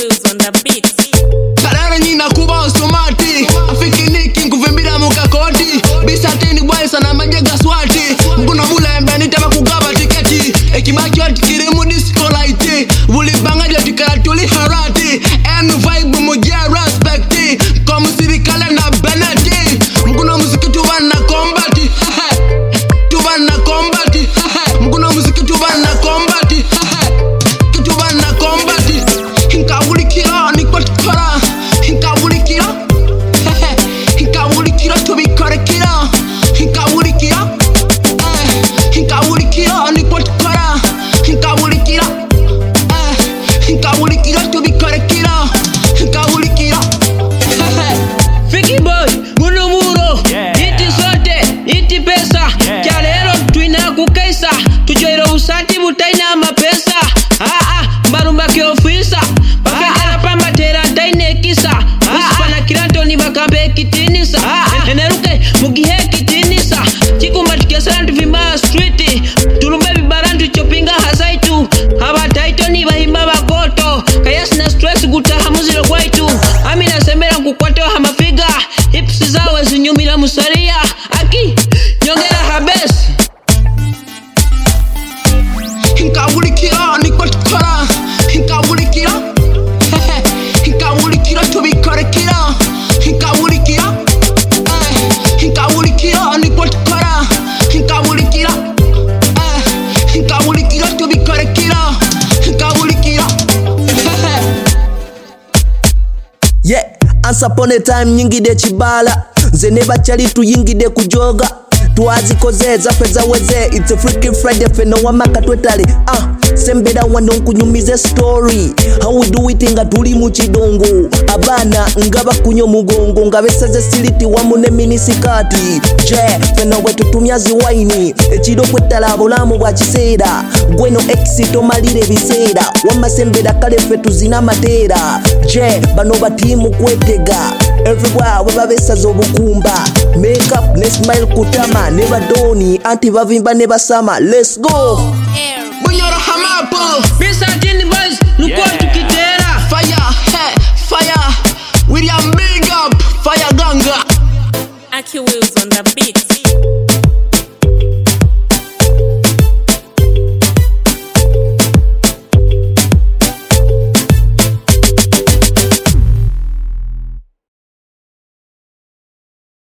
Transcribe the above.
Wills on the beat. Karara nyina kuba ostomati afikiniki nguvimbira mukakoti bisatini bwaisa na majega swati mguna mula embani taba kugaba tiketi ekibaki watikiri disco light bulibanga jatikara tuli harati and vibe mujia respecti komu sirikale na beneti mguna musiki tubana kombati tubana kombati mguna musiki tubana kombati tubana kombati hinka wulikira ni kwatkara hinka wulikira hinka wulikira tubikorekira hinka wulikira hinka wulikira ni kwatkara hinka wulikira hinka wulikira tubikorekira hinka wulikira Freaky boy, muno muro, iti sote, iti pesa, Kyalero twina kukaisa, tujoiro usati butaina mapesa. Mbarumba ke ofisa, bakagala pamba tera taine kisa. Usipana kiranto ni bakambe kitinisa. Eneruke mugihe kitinisa. Chikumba tukesana tuvima street. Tulumbe bibarantu chopinga hasaitu. Haba taito ni bahimba bakoto. Kayasi na stress gutaha muziro kwaitu. Amina sembera kukwate wa hamafiga. Hips zawe zinyumila musaria. Aki, nyongera habesi. hinka wulikira ni kwatkara hinka wulikira hinka wulikira tubikorekira hinka wulikira hinka wulikira ni kwatkara hinka wulikira hinka wulikira tubikorekira hinka wulikira Yeah, once upon a time nyingide chibala nze ne bakyali tuyingide kujoga twazikoze zaffe zaweze. It's a freaky Friday feno wamaka twetale sembera wano nkunyumize story how we do it nga tuli mu kidongo abaana nga bakunya mugongo nga besaze siliti wamu ne minisikati je feno bwe tutumya ziwaini ekiro kwetala abulamu bwa kiseera gweno exito malire biseera wamasembera kale ffe tuzina mateera je bano batiimu kwetega everywhere we babesaze obukumba makeup ne smile kutama ne badoni anti bavimba ne basama. Let's go bunyoro hamapo Bisatini boys, luko tukitera. fire William big up fire ganga Aki Wills.